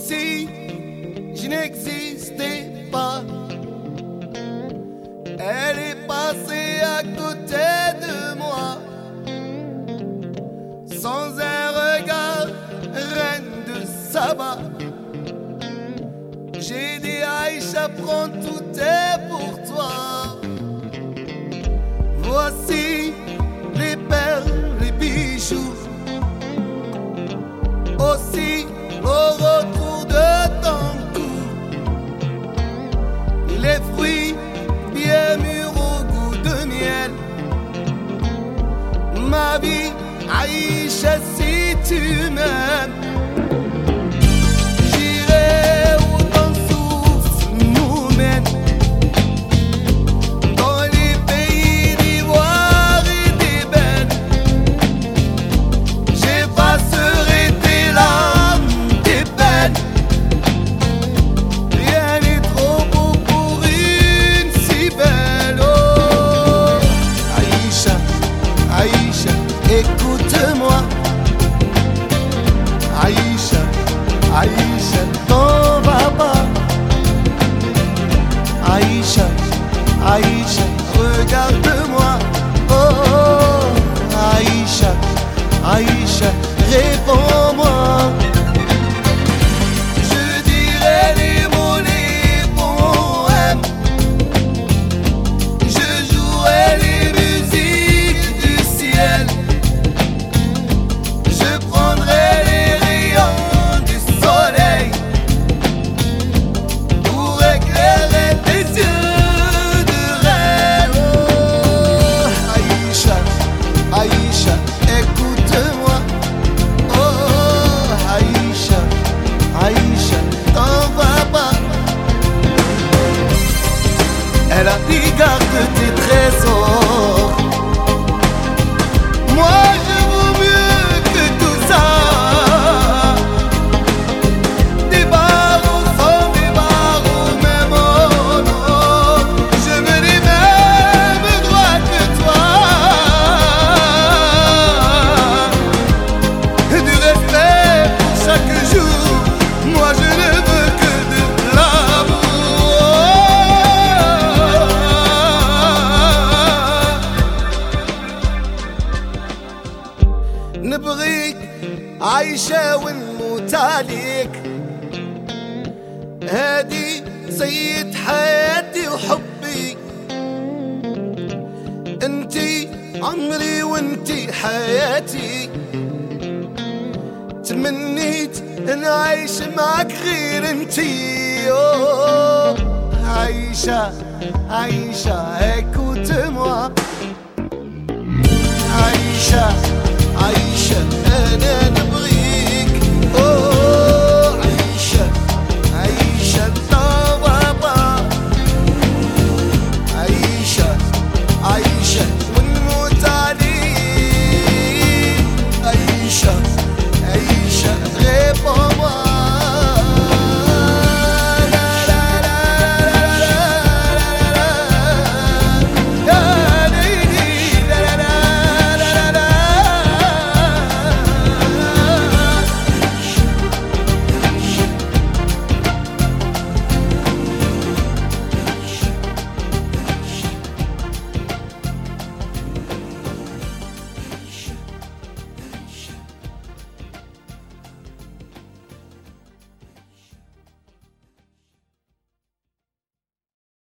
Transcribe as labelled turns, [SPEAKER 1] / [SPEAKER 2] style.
[SPEAKER 1] si je n'existais pas. Elle est passée à côté de moi, sans un regard, reine de Saba. J'ai dit Aïcha, prends tout est pour toi. Voici les perles, les bijoux, aussi au retour de ton cou, les fruits bien mûrs au goût de miel. Ma vie, Aïcha, si tu m'aimes, j'irai où ton souffle nous mène, dans les pays d'ivoire et d'ébène. J'effacerai tes larmes, tes peines. Rien n'est trop beau pour une si belle. Oh, Aïcha, Aïcha, écoute-moi. Aïcha, Aïcha, t'en vas pas. Aïcha, Aïcha, regarde-moi. Oh, oh, Aïcha, Aïcha, réponds-moi. Je dirai les mots, les poèmes. Je jouerai les musiques du ciel. Je prendrai les rayons du soleil pour éclairer tes yeux de reine. Oh, Aïcha, Aïcha, écoute-moi. Oh, Aïcha, Aïcha, t'en vas pas. Elle a dit garde tes trésors. Moi je vaux mieux que tout ça. Des barreaux sans des barreaux, même oh non. Je veux les mêmes droits que toi. Du respect pour chaque jour. Moi je ne veux que de l'amour. نبغيك عايشة ونموت عليك. هادي سيد حياتي وحبي. انتي عمري وانتي حياتي. تمنيت نعيش معك غير انتي. أوه، عايشة عايشة écoute-moi. عايشة عايشة أنا نبغي